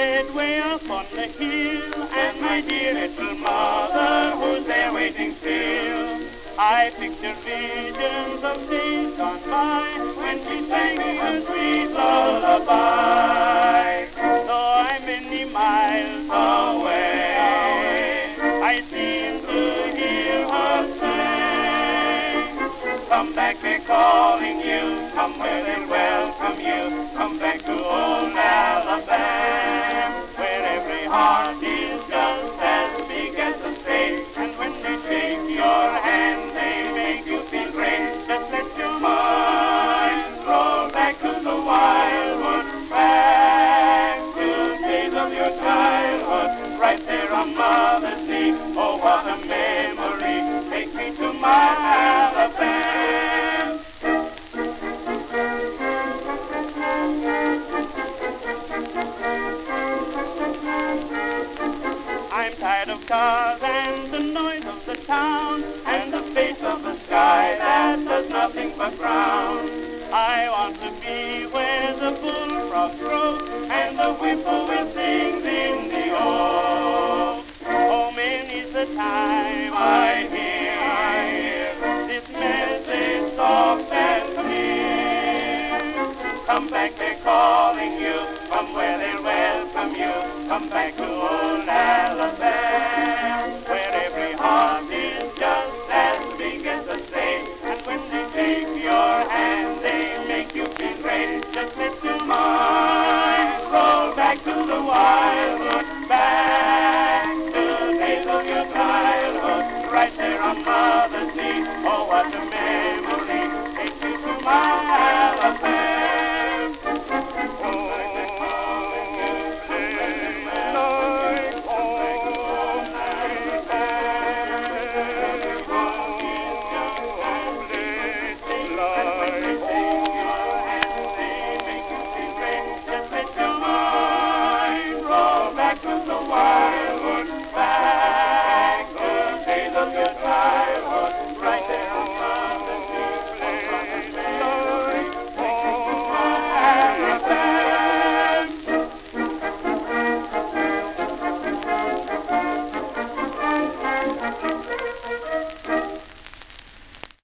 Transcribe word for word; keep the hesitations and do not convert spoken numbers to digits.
bed way up on the hill, and my dear little mother who's there waiting still. I picture visions of days gone by when she sang me a sweet lullaby. Though I'm many miles away, I seem to hear her say, come back, they're calling you, come where they welcome you, come back to old Alabama, where every heart is just as big as a state, and when they shake your hand, they make you feel great. Just let your mind roll back to the wildwood, back to days of your childhood, right there on Mother's knee. Oh, what a memory! Take me to my Alabama. I'm tired of cars and the noise of the town and the face of the sky that does nothing but frown. I want to be where the bullfrogs croak and the whippoorwill sings in the oak. Oh, many's the time I hear, I hear this message soft and clear. Come back, they're calling you, from where they welcome you, come back to old Alabama.